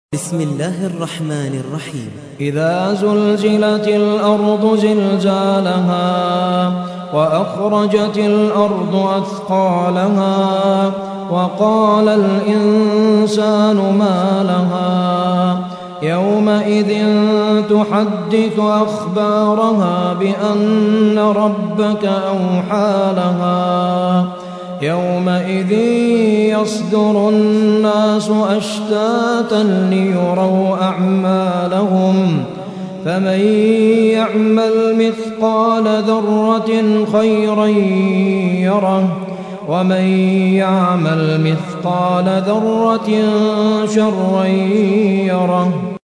بسم الله الرحمن الرحيم. إذا زلزلت الأرض زلزالها وأخرجت الأرض أثقالها وقال الإنسان ما لها يومئذ تحدث أخبارها بأن ربك أوحى لها يومئذ يصدر الناس أشتاتا ليروا أعمالهم فمن يعمل مثقال ذرة خيرا يره ومن يعمل مثقال ذرة شرا يره.